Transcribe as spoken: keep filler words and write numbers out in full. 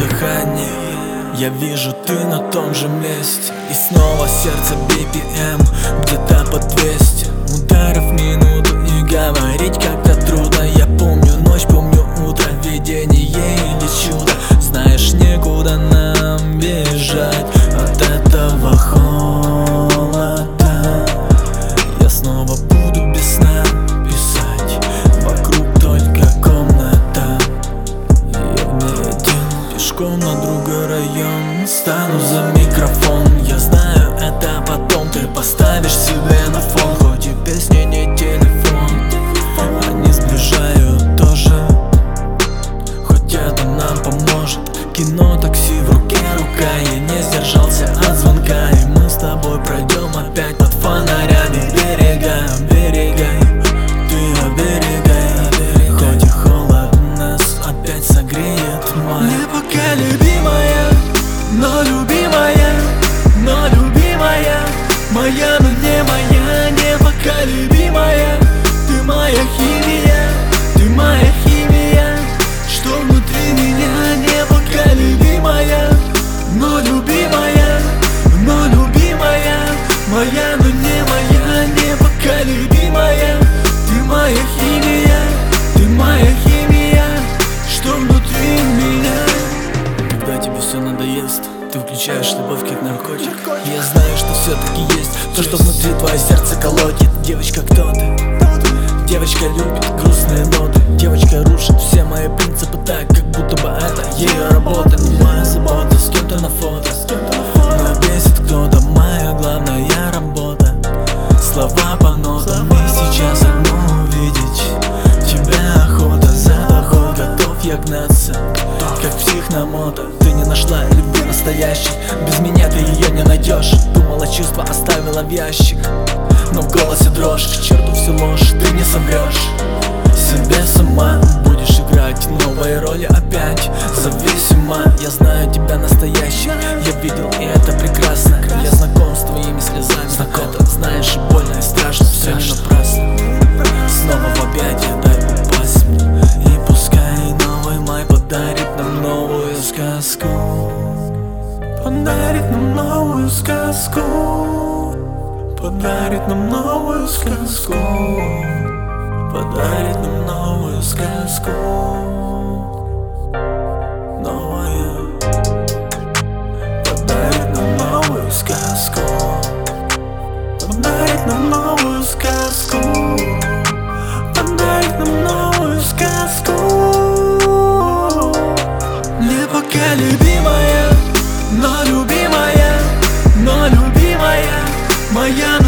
дыхание. Я вижу, ты на том же месте. И снова сердце би пи эм где-то под двести ударов в минуту. И говорить как-то трудно. Я помню ночь, помню утро, видение или чудо. Знаешь, некуда нам бежать от этого холода. Я снова буду без сна писать, вокруг только комната. Я в ней один, пешком на другой район. Стану за микрофон, я знаю, это потом ты поставишь себе на фон. Хоть и песни не телефон, они сближают тоже. Хоть это нам поможет. Кино, такси в руке, рука. Я не сдержался от звонка. И мы с тобой пройдем опять под фонарями берега, берега. Ты оберегай, хоть и холод нас опять согреет май. Не пока, любимая, но любимая, но любимая, моя, но не моя. Не пока, любимая, ты моя химия, ты моя химия, что внутри меня. Не пока, любимая, но любимая, но любимая, моя, но не моя. Не пока, любимая, ты моя химия, ты моя химия, что внутри меня. Когда тебе все надоест, ты включаешь любовь как наркотик. И я знаю, что все-таки есть то, что внутри твое сердце колотит. Девочка, кто ты? Девочка любит грустные ноты. Девочка рушит все мои принципы так, как будто бы это ее работа. Не моя забота, с кем-то на фото. Но бесит кто-то, моя главная работа. Слова по нотам, и сейчас одно увидеть. Тебя охота, за тобой готов я гнаться, как псих на мото. Ты не нашла любви настоящей, без меня ты ее не найдешь. Думала, чувства оставила в ящик, но в голосе дрожь. К черту всю ложь, ты не соврешь. Себе сама будешь играть новые роли опять. Зависима, я знаю тебя настоящий. Я видел, и это прекрасно. Я знаком с твоими слезами. Знаком. Это знаешь, и больно, и страшно. Все не напрасно. Снова в объятия дай упасть мне. И пускай новый май подарит нам новую сказку. Подарит нам новую сказку. Подарит нам новую сказку. Подарит нам новую сказку. Новая. Подарит нам новую сказку. Подарит нам новую сказку. Подарит нам новую сказку. Не пока, любимая, но любимая, но любимая, моя.